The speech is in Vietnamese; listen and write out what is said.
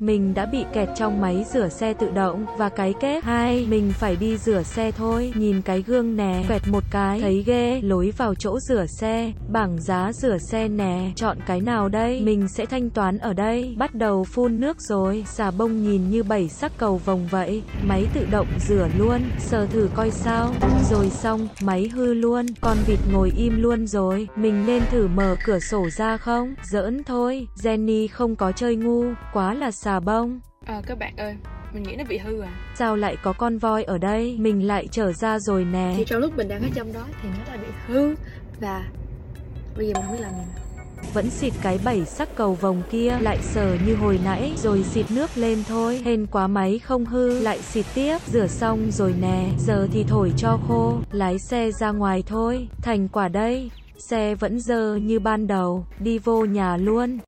mình đã bị kẹt trong máy rửa xe tự động, và cái kết 2, mình phải đi rửa xe thôi, nhìn cái gương nè, quẹt một cái, thấy ghê, lối vào chỗ rửa xe, bảng giá rửa xe nè, chọn cái nào đây, mình sẽ thanh toán ở đây, bắt đầu phun nước rồi, xà bông nhìn như 7 sắc cầu vồng vậy, máy tự động rửa luôn, sờ thử coi sao, rồi xong, máy hư luôn, con vịt ngồi im luôn rồi, mình nên thử mở cửa sổ ra không, giỡn thôi, Jenny không có chơi ngu, quá là xà bông. Các bạn ơi, mình nghĩ nó bị hư à. Sao lại có con voi ở đây, mình lại trở ra rồi nè. Thì trong lúc mình đang ở trong đó thì nó đã bị hư, và bây giờ mình không biết làm gì. Vẫn xịt cái 7 sắc cầu vồng kia, lại sờ như hồi nãy, rồi xịt nước lên thôi, hên quá máy không hư, lại xịt tiếp, rửa xong rồi nè, giờ thì thổi cho khô, lái xe ra ngoài thôi, thành quả đây, xe vẫn dơ như ban đầu, đi vô nhà luôn.